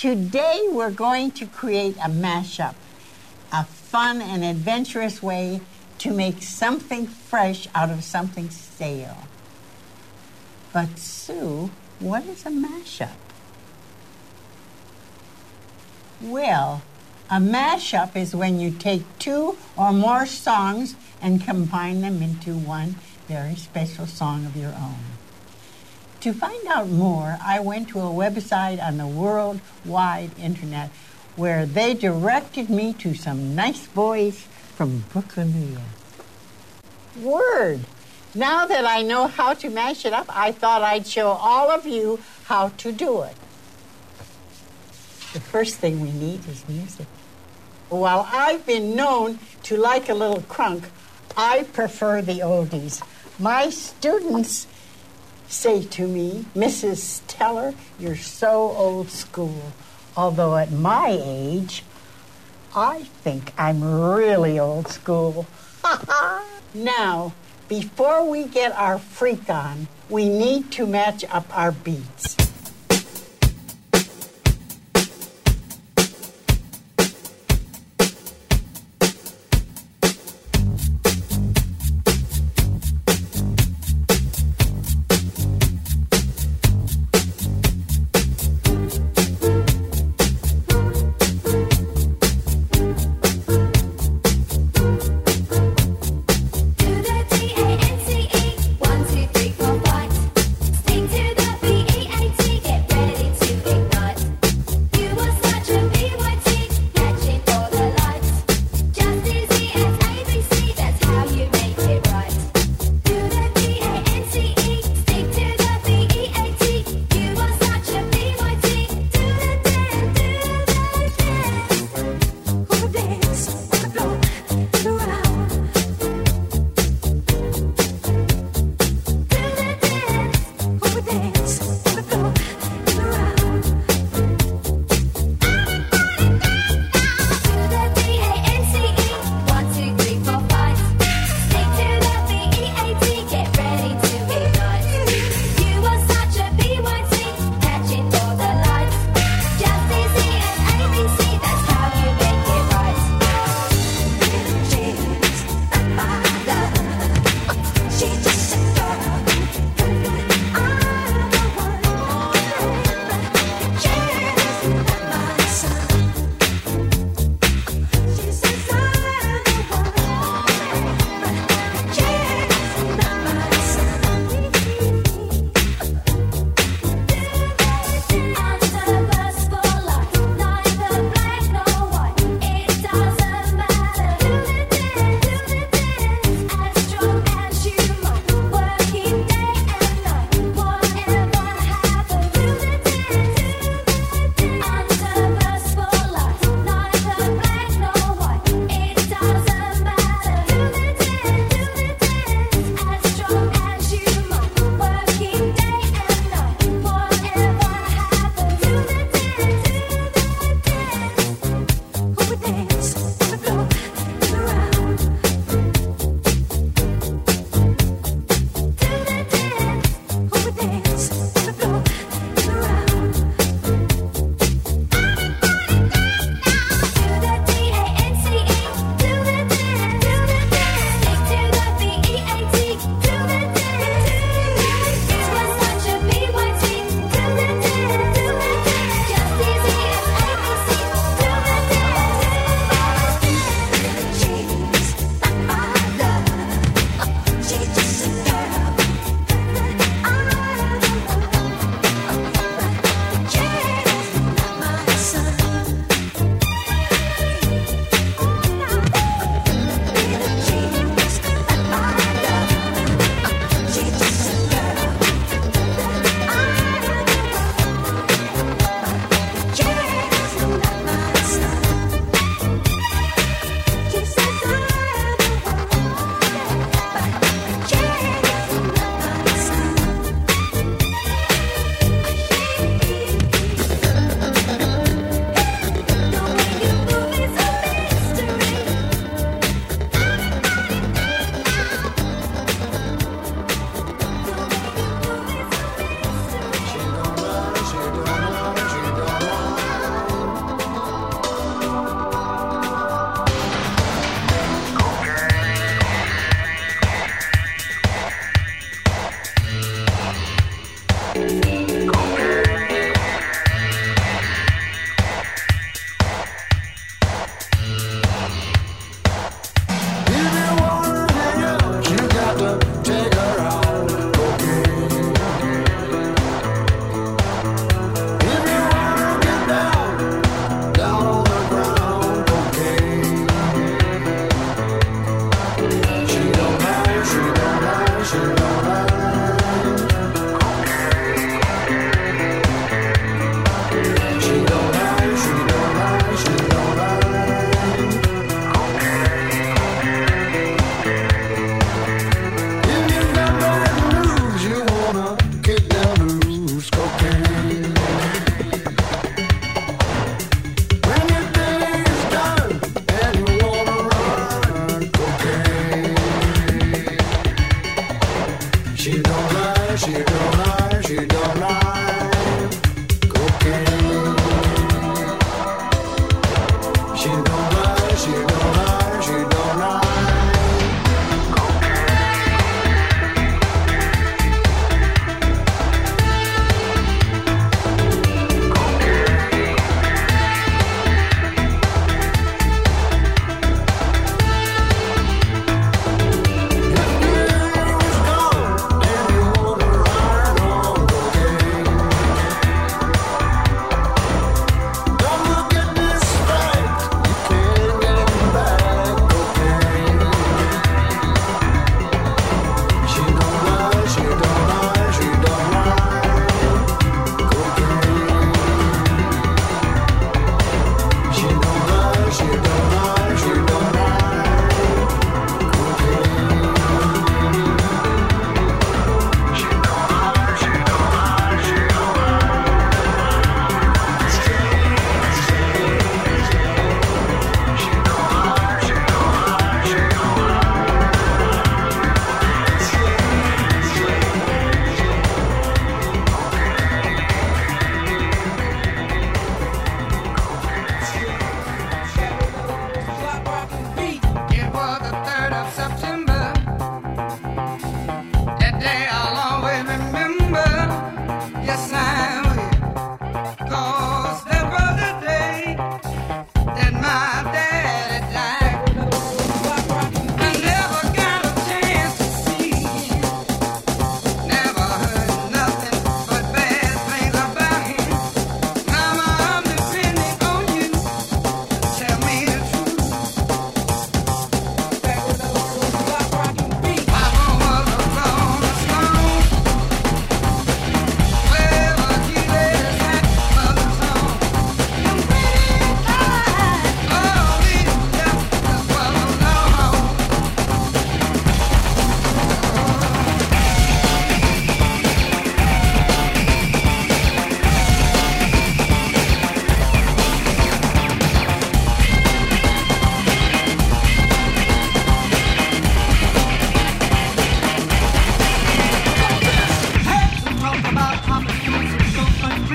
Today we're going to create a mashup, a fun and adventurous way to make something fresh out of something stale. But Sue, what is a mashup? Well, a mashup is when you take two or more songs and combine them into one very special song of your own. To find out more, I went to a website on the World Wide Internet where they directed me to some nice boys from Brooklyn, New York. Word! Now that I know how to mash it up, I thought I'd show all of you how to do it. The first thing we need is music. While I've been known to like a little crunk, I prefer the oldies. My students say to me, Mrs. Teller, you're so old school. Although at my age, I think I'm really old school. Now, before we get our freak on, we need to match up our beats. To the DANCE, 1, 2, 3, 4, 5. Sing to the BEAT.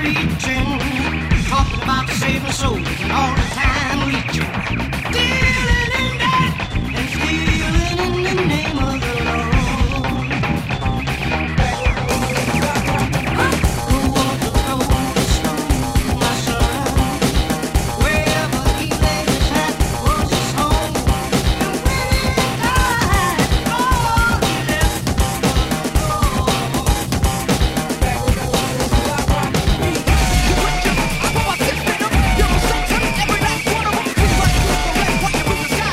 preaching, talking about saving souls and all the time reaching, dealing in that and stealing in the name of the Lord. Who wants to know the song, my son? Wherever he laid his hat was his home. And when he died, all he left was the Lord.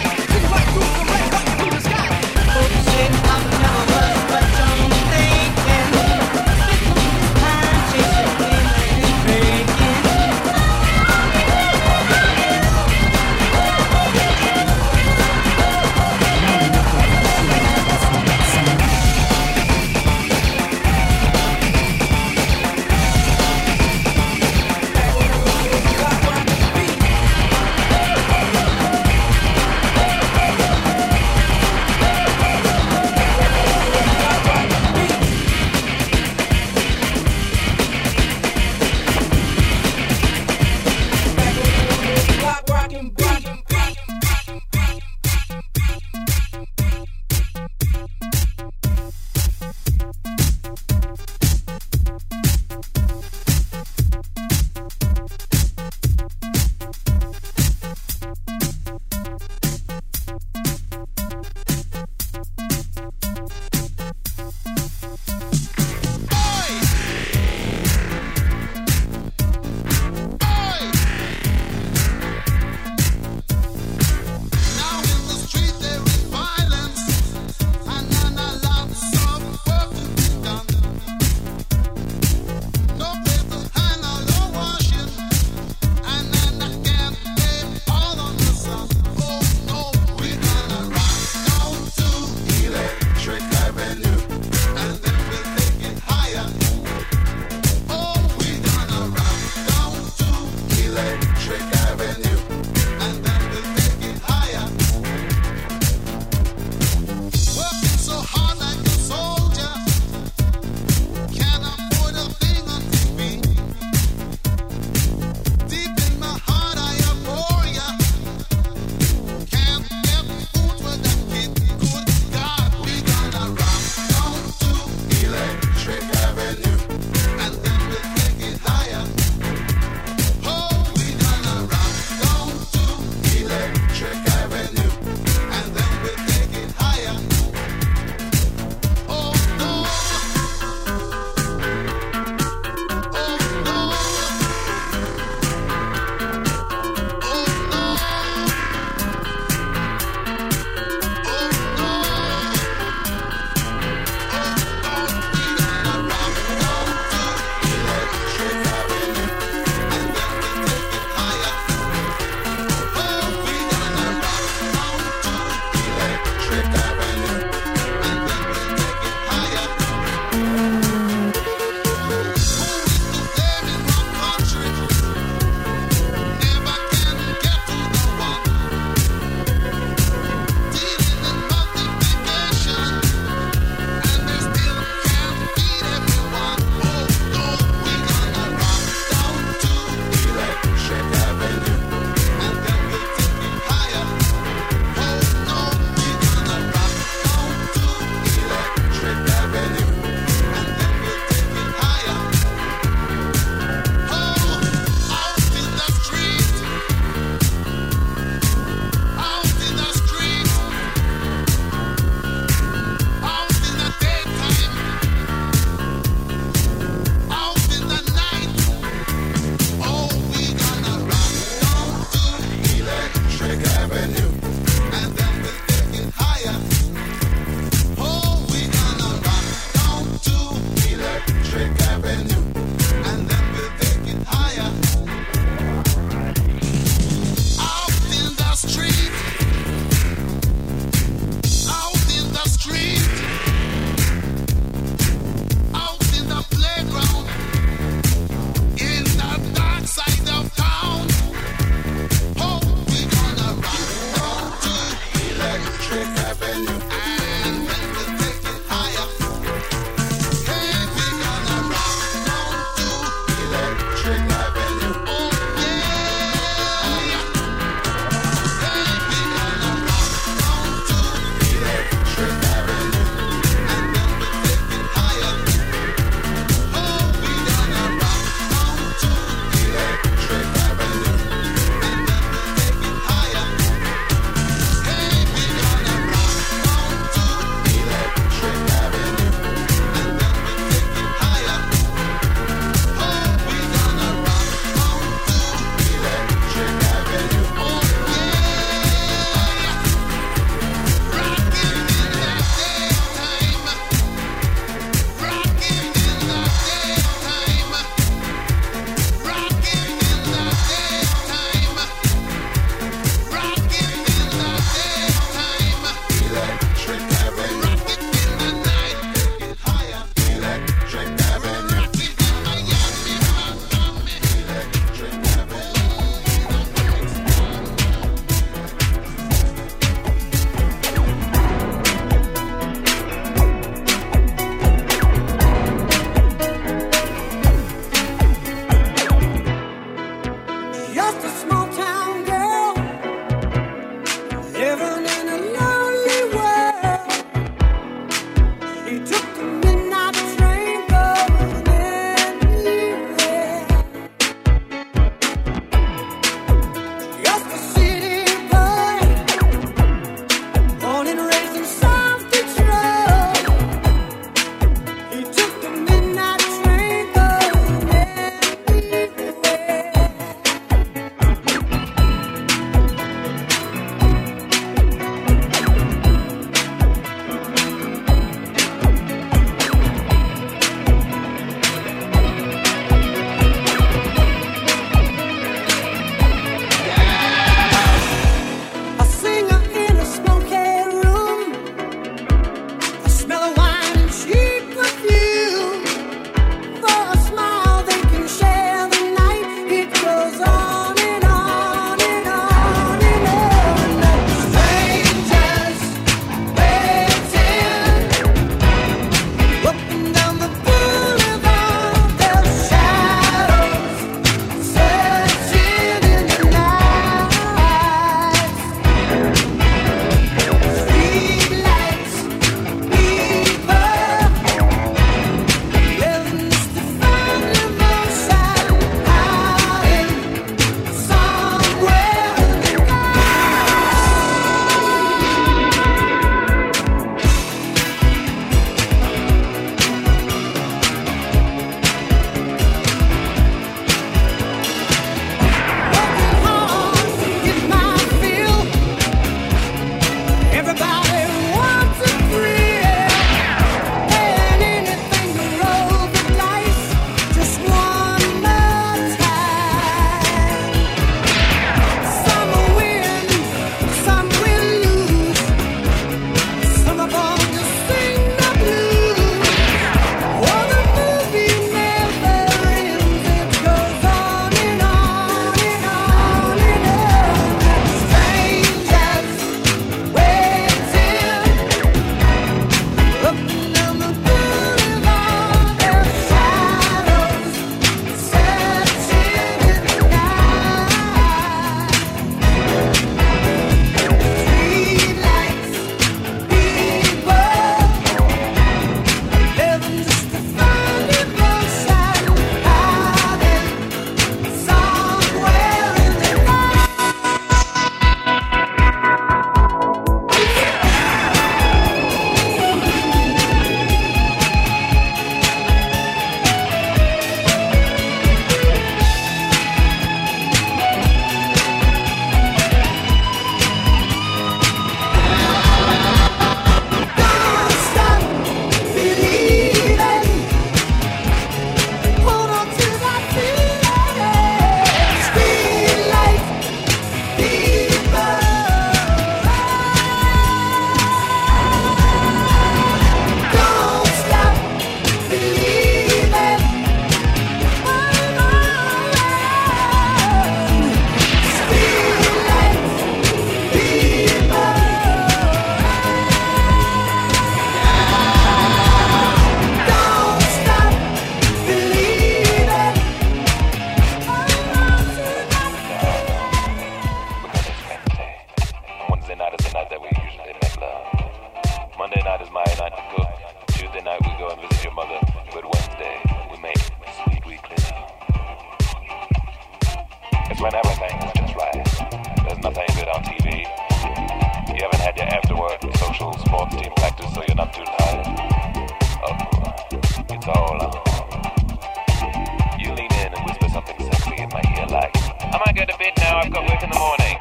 It's when everything is just right. There's nothing good on TV. You haven't had your after-work social sports team practice, so you're not too tired. Oh, it's all on. You lean in and whisper something sexy in my ear like, I might go to bed now, I've got work in the morning.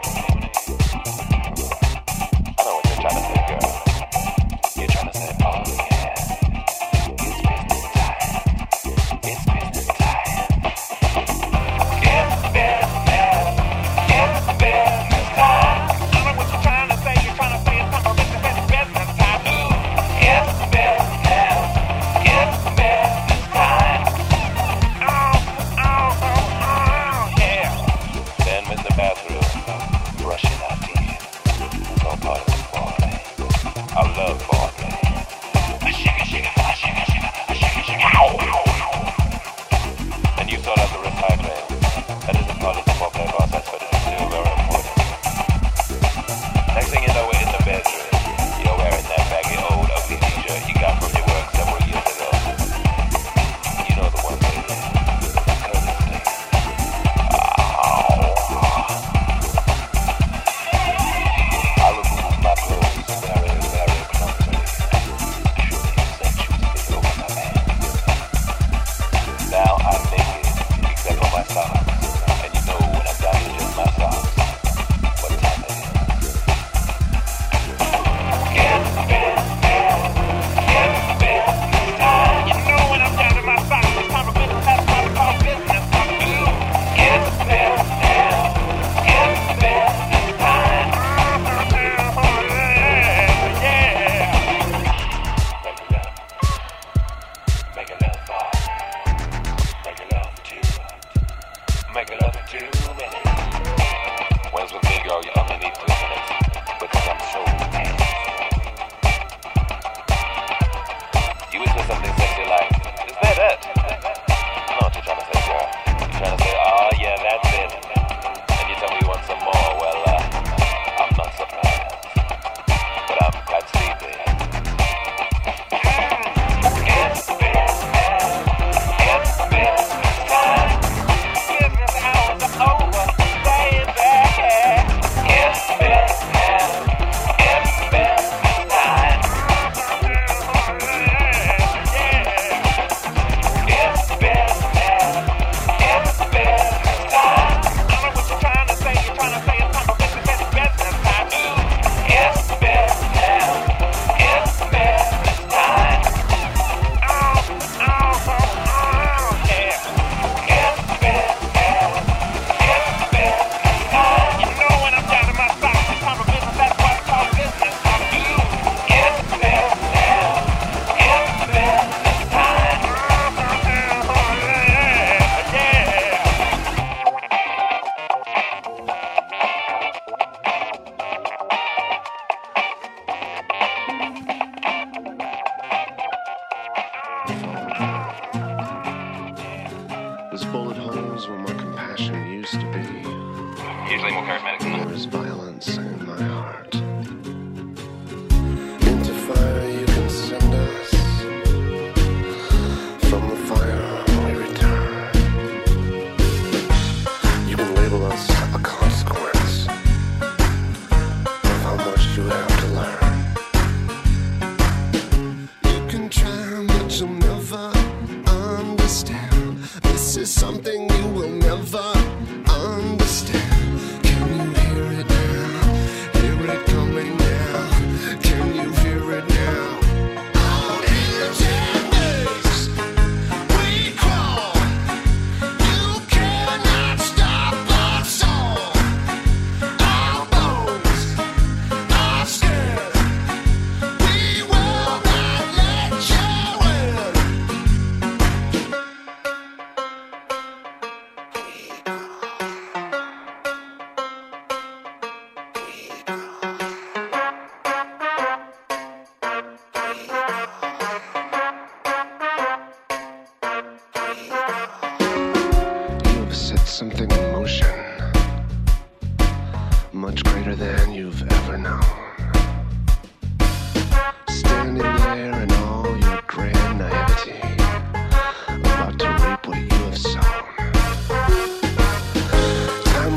I know what you're trying to say, girl. You're trying to say, oh yeah, it's business time. It's business time. It's business time. It's business time. I know what you're trying to say. You're trying to say it's time for business time. Ooh, it's business time. It's business time. Yeah. Then in the bathroom, brushing our teeth. It's all part of the foreplay. I love foreplay. And you sort out the recycling. That isn't part of the foreplay process, but it's still very important. Next thing you know, we're in the bedroom. You're wearing that baggy old ugly t-shirt you got from your work several years ago. You know the one, baby. I remove my clothes very, very clumsily. Surely you said you didn't over my man. Now I'm naked, except for my socks. And you know when I'm down to just my socks, what time it is. It's business time. You know when I'm down to my socks, it's time for business. That's why we call business time. It's business time. It's business time. Yeah. Make a love for. Make a love for two. Make a love for 2 minutes. When it's with me, girl, you only need 3 minutes. Because I'm so mad. You whisper something sexy like, is that it? I know what you're trying to say, girl. You're trying to say, oh yeah, that's it. And you tell me you want some more. Well, I'm not surprised. But I'm quite sleepy. It's business time. It's business time. Business hours are over, baby. It's business time. It's business time. Yeah. It's business time. It's business time. I know what you're trying to say. You're trying to say it's time for business time. Ooh, it's business time. It's business time. Yeah. It's business time. It's business time. You know when I'm down to my socks, it's time for business. That's why it's called business time. Ooh, it's business time. It's business time. Yeah. Those bullet holes where my compassion used to be. Usually more charismatic than that. There's violence in my heart. Into fire you can send us. From the fire we return. You can label us a consequence of how much you have to learn. You can try, but you'll never understand. This is something you will never understand. Can you hear it now? Hear it coming now? Can you hear it now? On empty days we crawl. You cannot stop our song. Our bones are scared. We will not let you in. You have set something in motion, much greater than you've ever known. Standing there in all your grand naivety, about to reap what you have sown. Time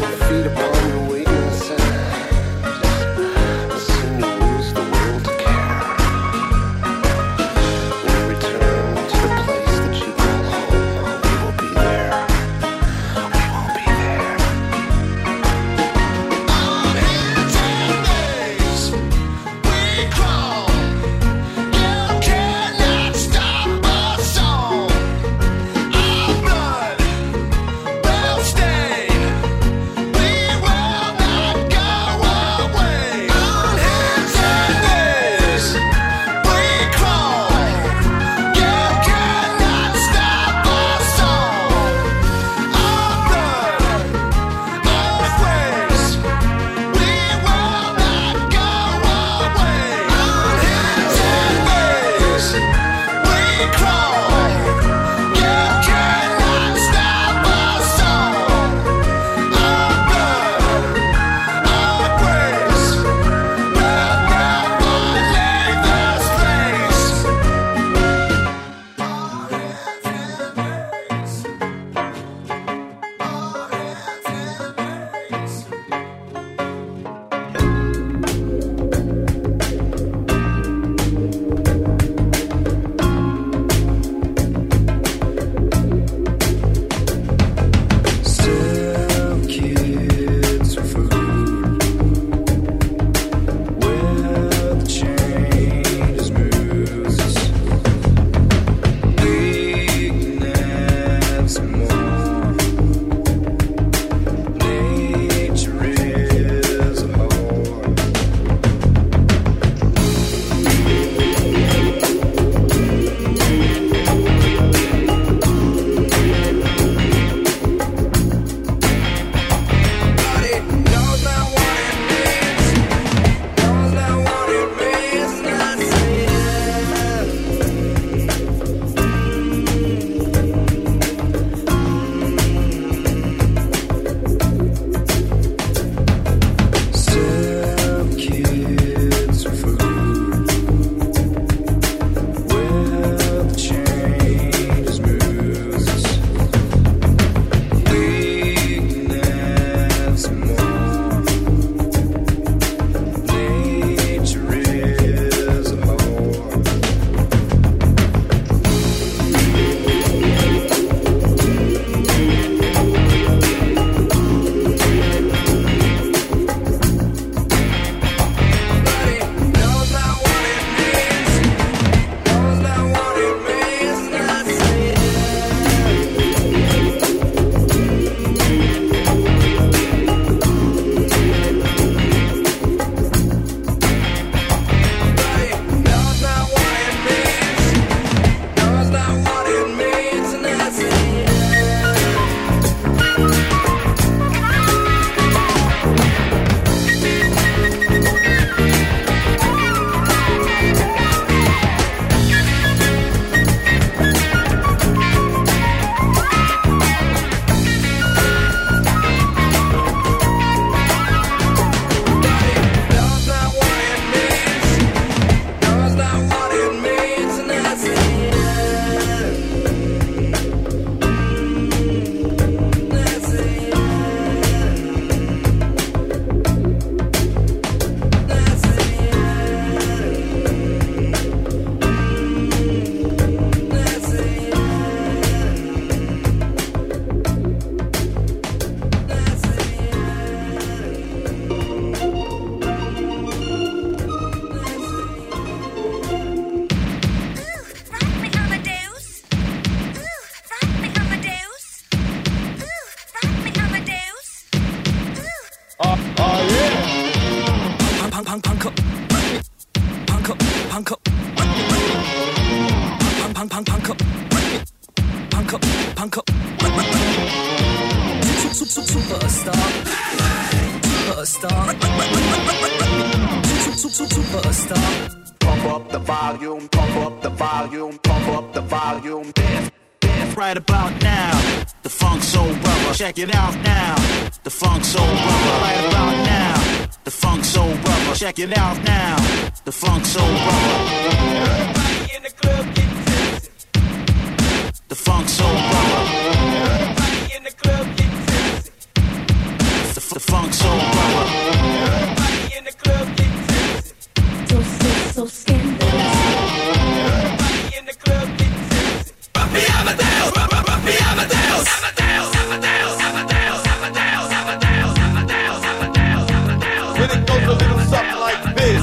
Superstar. Pump up the volume, pump up the volume, pump up the volume. Dance, dance right about now. The Funk Soul Brother, check it out now. The Funk Soul Brother, right about now. The Funk Soul Brother, check it out now. The Funk Soul Brother. Everybody in the club get tipsy. The Funk Soul Brother. Everybody in the club get tipsy. The Funk Soul Brother. Everybody in the club get tipsy. So sick, so scandalous. Everybody in the club get tipsy. Ruffy Amadeus, Ruffy Amadeus, Amadeus, Amadeus, Amadeus, Amadeus, Amadeus, Amadeus, Amadeus, Amadeus. When it goes a little something like this.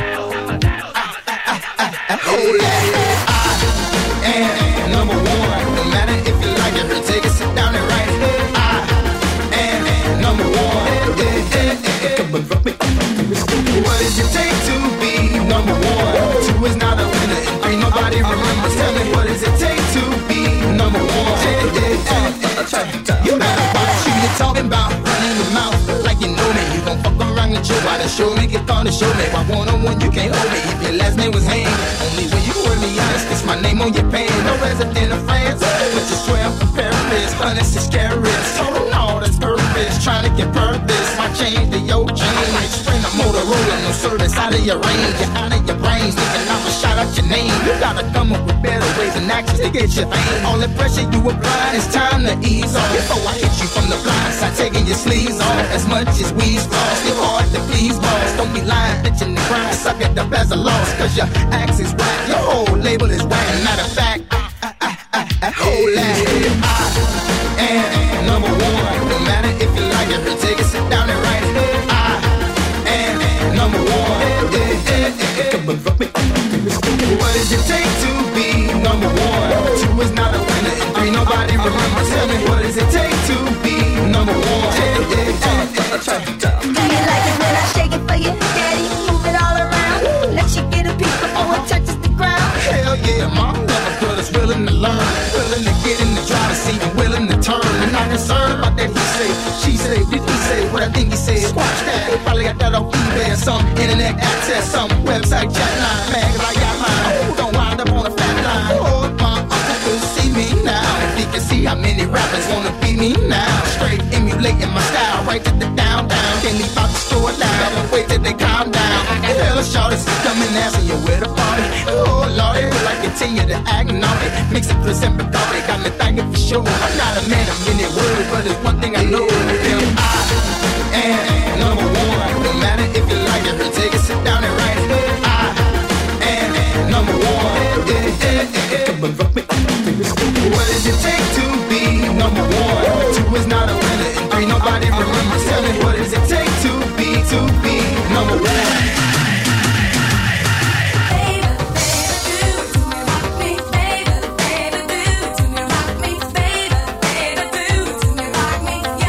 Hold that. I am number one. No matter if you like it or take it, sit down and write it. I am number one. What does it take to be number one? Two is not a winner, and three nobody remembers. Tell me, what does it take to be number one? You better watch who you're talking about. Running your mouth like you know me. You gon' fuck around and chill by the show me. Get on the show me. Why one-on-one you can't hold me? If your last name was Haynes, only when you were me honest, it's my name on your pen. No resident of France, but you swear I'm from Paris. Honest is carrots. Total no, that's purpose. Trying to get purpose. My change to your change. Spring a Motorola, no service out of your range. You're out of your brains. Thinking I'ma shout out your name. You gotta come up with better ways and actions to get your fame. All the pressure you apply, it's time to ease off. Before I hit you from the blind side, taking your sleeves off. As much as we's lost, it's hard to please boss. Don't be lying, bitching and crying. Suck at the best of loss, cause your axe is whack. Your whole label is whack. Matter of fact, hold that. I am number one. No matter if you like it or take it, sit down and write it. I am number one. What does it take to be number one? Two is not a winner, and three nobody remembers. Tell me, what does it take to be number one? Do you like it when I shake it for you, daddy? Move it all around. Let you get a piece before it touches the ground. Hell yeah, mom never put us willing to learn, willing to get in the driver's seat and willing to turn. And not concerned about that he say, she say, did he say what I think he said? Squash that, they probably got that off eBay or some internet access, some website chat line, mag like I mine. Don't wind up on a fat line. Oh, my uncle could see me now. If he can see how many rappers wanna be me now. Straight emulating my style, right to the down. Can't leave out the store loud, don't wait till they calm down. Hell, shorty, coming asking you where the party. Oh, Lordy, I continue to act naughty. Mix it plus and Bacardi, got me thinking for sure. I'm not a man of many words, but there's one thing I know. I am number one. No matter if you like it or take it, sit down and write it. I am number one. What does it take to be number one? Two is not a winner, and three nobody remembers. Tell me, what does it take to be number one? Yeah.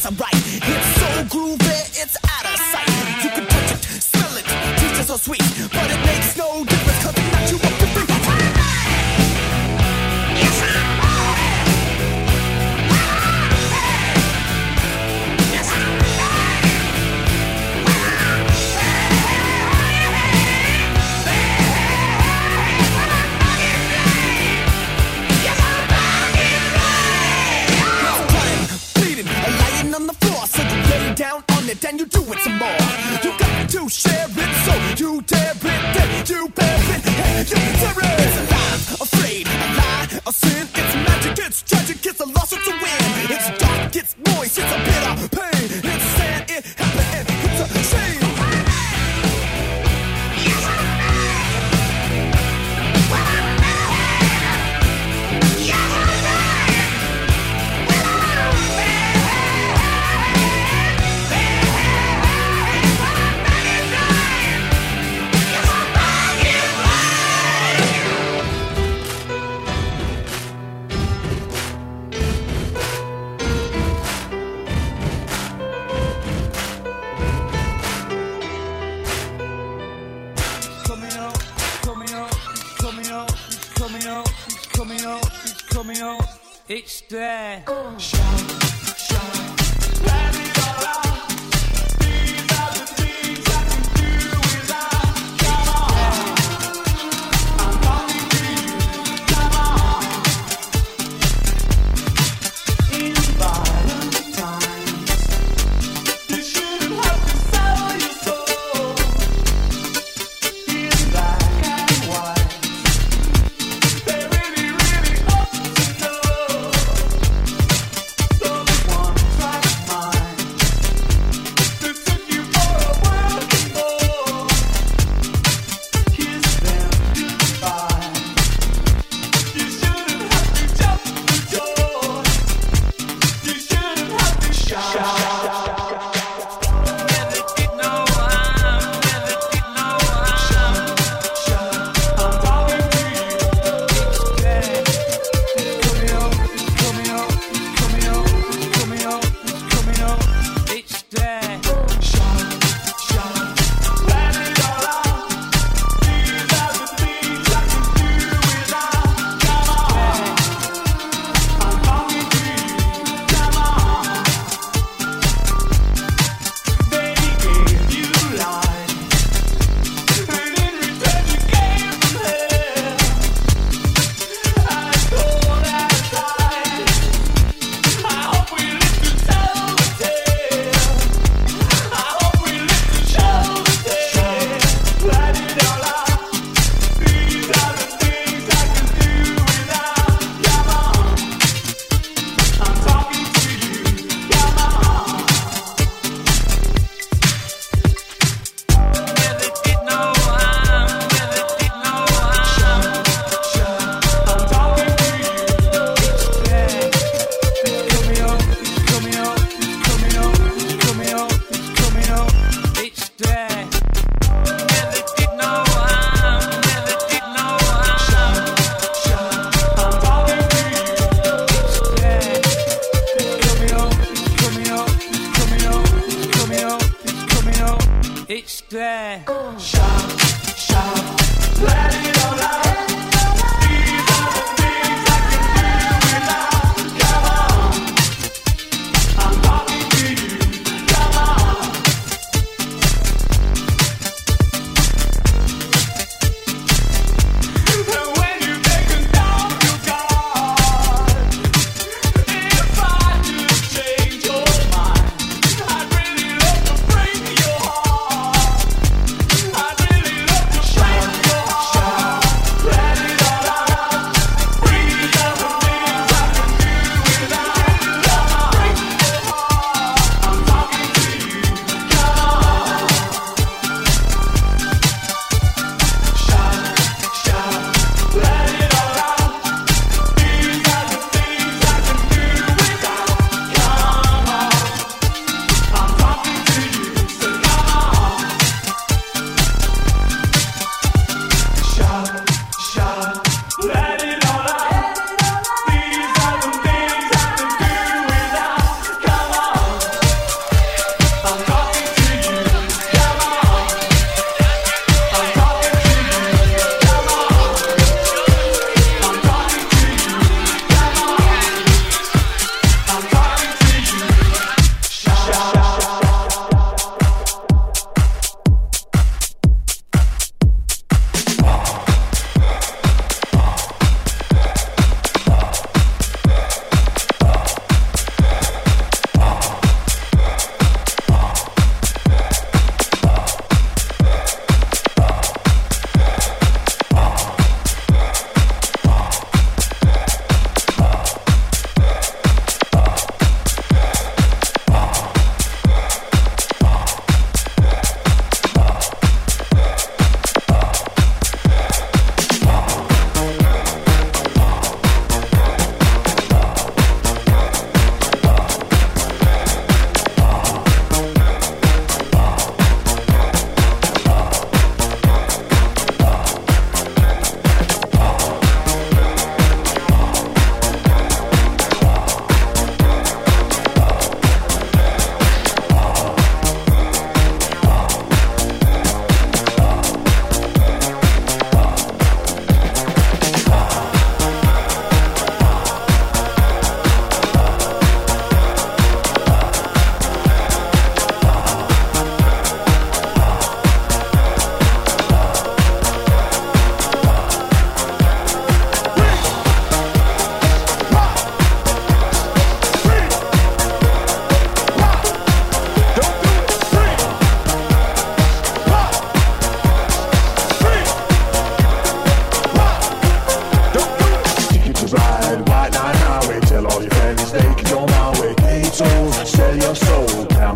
I write. It's so groovy, it's out of sight. You can touch it, smell it, taste it so sweet, but it makes no difference 'cause I'm not you up to free. Down on it and you do it some more. You got to share it, so you dare it, then you bear it, and you dare it. It's alive, afraid, a lie, a sin. It's magic, it's tragic, it's a loss, it's a win. It's dark, it's moist, it's a bitter pain. It's sad, it happened, and it's a shame. It's there.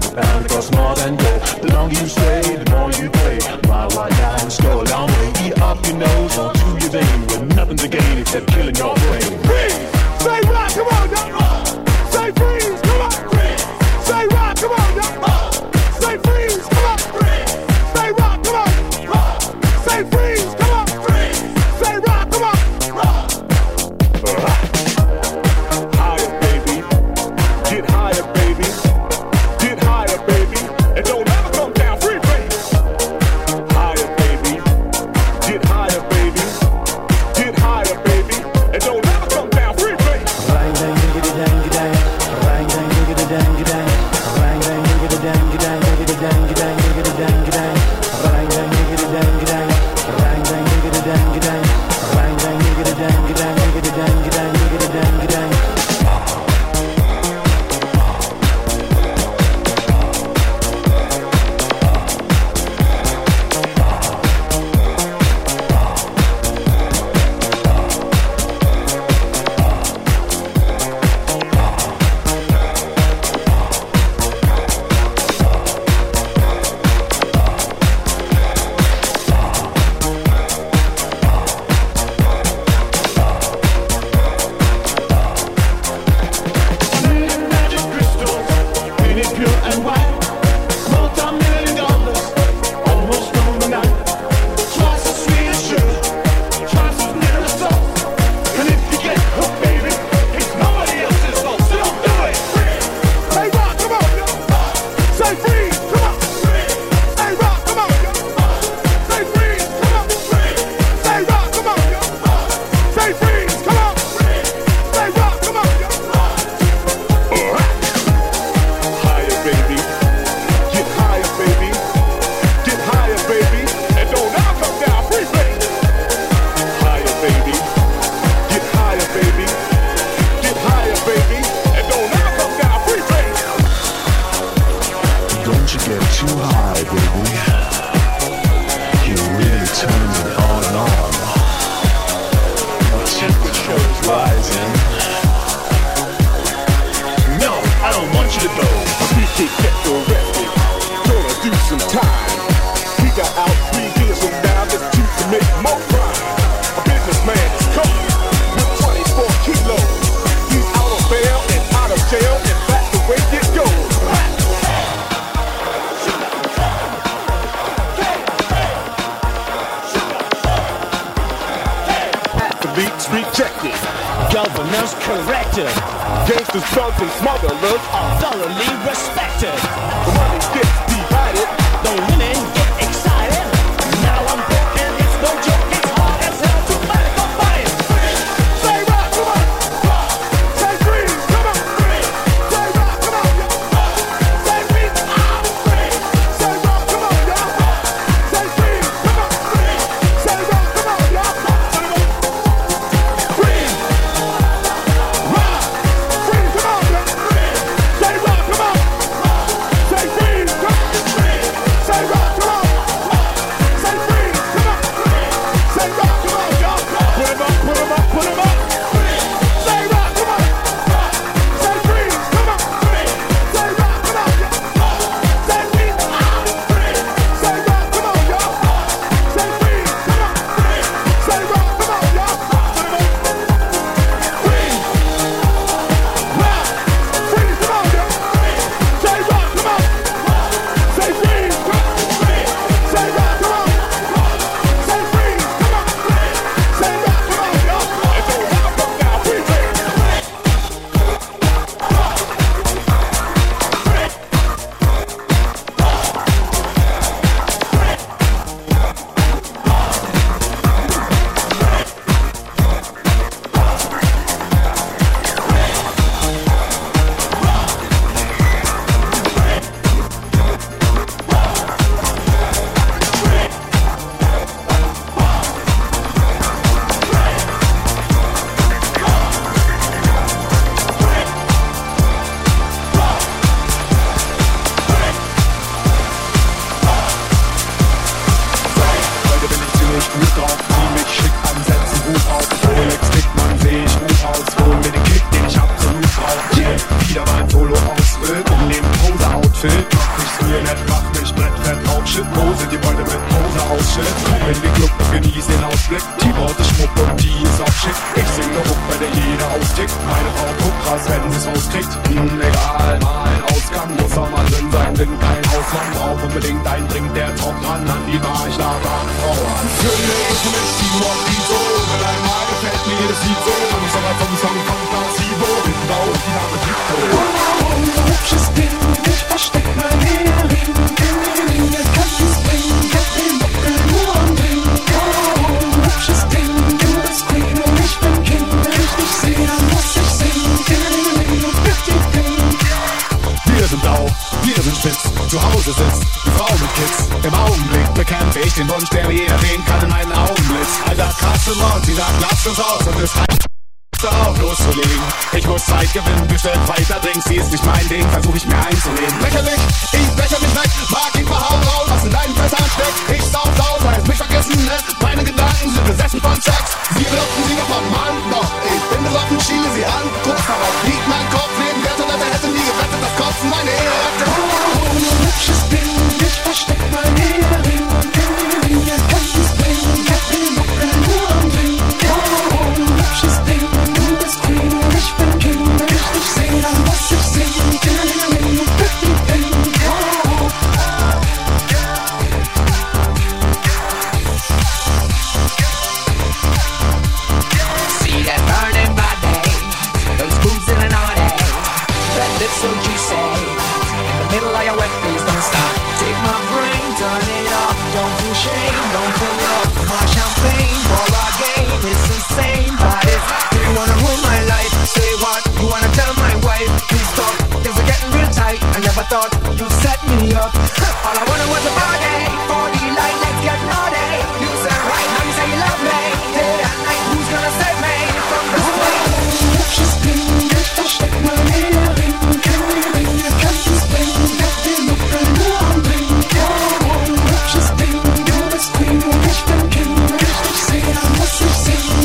and it costs more than gold. The longer you stay, the more you pay. Ride right now and go a long way. Eat up your nose onto your vein with nothing to gain except killing your brain. Freeze! Say rock, come on, now. Say freeze, come on. Say rock, come on, now. Say freeze, come on. Say rock, come on. Say freeze, come on. Say rock, come on. Higher, baby. Get higher, baby. Get higher, baby. And don't ever come down free, baby. Higher, baby. Get higher, baby. Get higher, baby. And don't ever come down free, baby. Rang dang diggity dang dang. Rang dang diggity dang dang. Rang dang diggity dang dang diggity dang dang diggity dang dang. Rang dang diggity dang dang. Rang dang diggity dang dang. Rang dang diggity dang dang diggity dang dang diggity dang dang. Governors corrected. Gangsters, thugs, and smugglers are thoroughly respected. The money gets divided. The women get excited. Now I'm broken, it's no joke. It's hard as hell to fight for fighting. Say rock, come on. Say freeze, come on. Say rock, come on, yo. Say freeze, Say rock, come on, yo. Say freeze, come on. Say rock, come on, yo. Freeze. Solo ausfüllt in dem Pose-Outfit. Shitpose, die beide mit Pose ausstellt. Komm in den Club, genieß den Ausblick. Die Worte Schmuck und die ist auch schick. Ich sing ne Hook, bei der jeder austickt. Meine Frau guckt krass, wenn sie's rauskriegt. Egal, mal ein Ausgang, muss auch mal drin sein. Bin kein Hausmann, brauch unbedingt ein Drink, der Top ran an die Bar. Ich lade eine Frau an. Fülle ich mit Simon Vito. Wenn einmal gefällt mir das Lied so. Und ich sag mal vom Song von Placebo. Hinten auf die Dame Vito. Hübsches Ding, ich versteck mein Hering. Jetzt kannst du's bringen, ich hab den Buckel nur am Ring. Hübsches Ding, du bist Queen und ich bin King. Wenn ich dich sehe, dann muss ich singen. Wir sind blau, wir sind spitz, zu Hause sitzt die Frau mit Kids. Im Augenblick bekämpfe ich den Wunsch, der mir jeder sehen kann in einen Augenblitz. Alter, krasse Mord, sie sagt, lasst uns aus und es reicht auf loszulegen. Ich muss Zeit gewinnen, bestellt weiter Drinks, sie ist nicht mein Ding, versuch ich mir einzulegen. Lächerlich, ich becher mich weg, mag ihn verhauen raus, was in deinen Fässern steckt. Ich sauf laut, weil es mich vergessen, ne? Meine Gedanken sind besessen von Sex. Sie belocken sie noch am Mann, doch ich bin besoffen, schiele sie an. Kurz darauf liegt mein Kopf neben der Toilette, hätte nie gewettet, das Kotzen meine Ehe hätte. Hübsches Ding, ich versteck mein Hering. Jetzt kannst du's bringen, ich hab den Buckel nur am Ring. Hübsches Ding, du bist Queen und ich bin King. Wenn ich dich seh, dann muss ich singen. See that burning body, those boobs in an order, that lips so juicy, in the middle of your wet face, don't stop. Take my brain, turn it off, don't feel shame, don't feel love. My champagne, for our game, it's insane, but it's, do you wanna ruin my life? Say what, you wanna tell my wife? Please stop, things are getting real tight, I never thought you'd set me up. All I wanted was a party, for the light, let's get naughty. You said right, now you say you love me, day and night, who's gonna save me from this pain? Hübsches Ding, ich versteck mein Hering. Jetzt kannst du's bringen, ich hab den Buckel nur am Ring. Hübsches Ding, du bist Queen und ich bin King. Wenn ich dich seh, dann muss ich singen.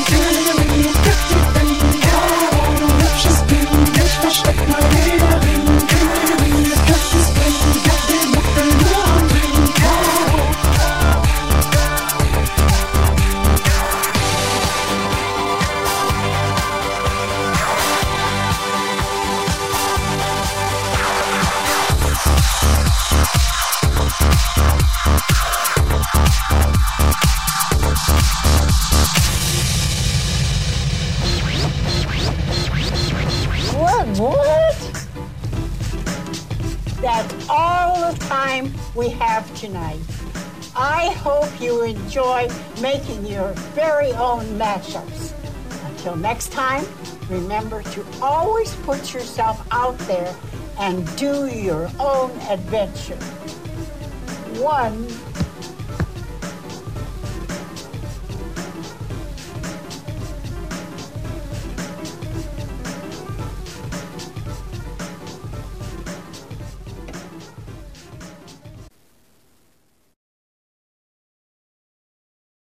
Hübsches Ding, ich versteck mein Hering. Jetzt kannst du's bringen, ich hab den Buckel nur am Ring. What? That's all the time we have tonight. I hope you enjoy making your very own mashups. Until next time, remember to always put yourself out there and do your own adventure. One